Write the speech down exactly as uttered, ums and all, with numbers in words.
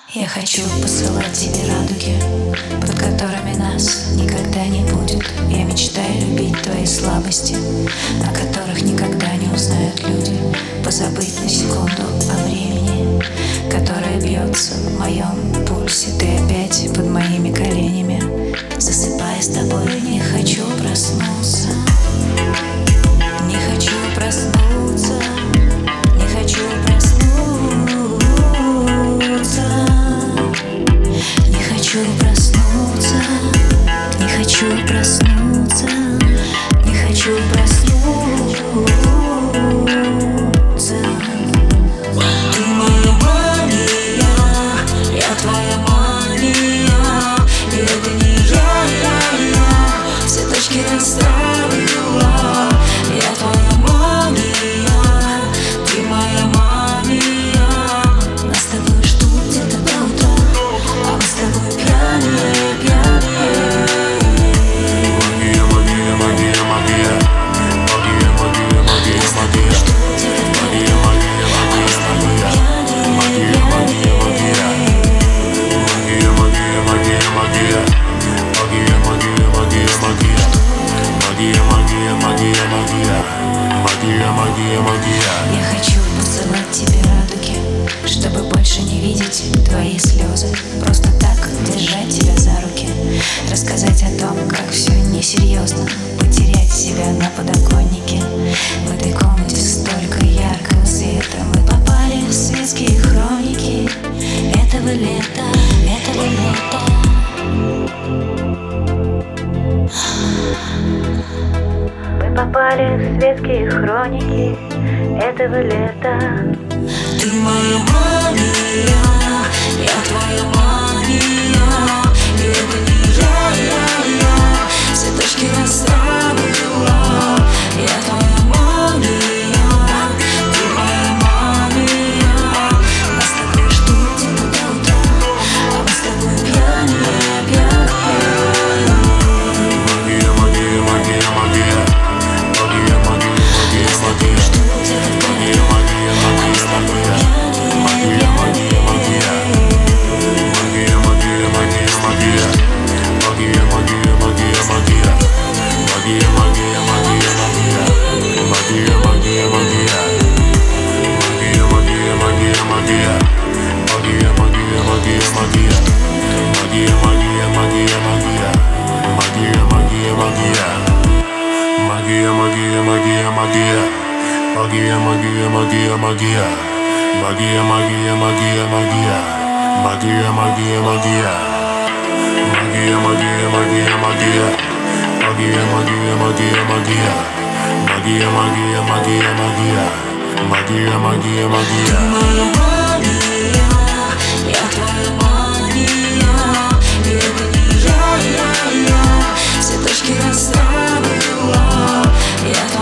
Я хочу посылать тебе радуги, под которыми нас никогда не будет. Я мечтаю любить твои слабости, о которых никогда не узнают люди. Позабыть на секунду о времени, которое бьется в моем пульсе. Ты опять под моими коленями. Засыпая с тобой, не хочу проснуться. Не хочу проснуться. Не хочу проснуться. Не хочу проснуться. Не хочу проснуться. Не хочу проснуться. Ты моя мания, я твоя мания. И это не я, я, я все точки расставила. Я твоя мания, ты моя мания. Нас с тобой ждут где-то до утра, а мы с тобой пьяные, пьяные. Магия, магия, магия, магия. Магия, магия, магия, магия. Магия, магия, магия, магия. Магия, магия, магия. Магия, магия, магия, магия. Магия, магия, магия, магия. Магия, магия, магия, магия. Магия, магия, магия. Я хочу посылать тебе радуги, чтобы больше не видеть твои слезы. Просто так держать тебя за руки, рассказать о том, как все несерьезно, потерять себя на подоконнике. В этой комнате столько яркого света. Мы попали в светские хроники этого лета, этого лета. Мы попали в светские хроники этого лета. Ты моя мания, я твоя мания. И это не я, я, я все точки расставила. Я твоя мания, ты моя мания. Нас с тобой ждут где-то до утра, а мы с тобой пьяные, пьяные. Магия, магия, магия, магия. Магия, магия, магия, магия. Магия, магия, магия, магия. Магия, магия, магия. Магия, магия, магия, магия. Магия, магия, магия, магия. Магия, магия, магия, магия. Магия, магия, магия. Магия, магия, магия, магия. Магия, магия, магия, магия. Магия, магия, магия, магия. Магия, магия, магия. Магия, магия, магия, магия. Магия, магия, магия, магия. Магия, магия, магия, магия. Магия, магия, магия. Магия, магия, магия, магия. Магия, магия, магия, магия. Магия, магия, магия, магия. Магия, магия, магия. Ты моя мания, я твоя мания. И это не я, я, я все точки расставила. Я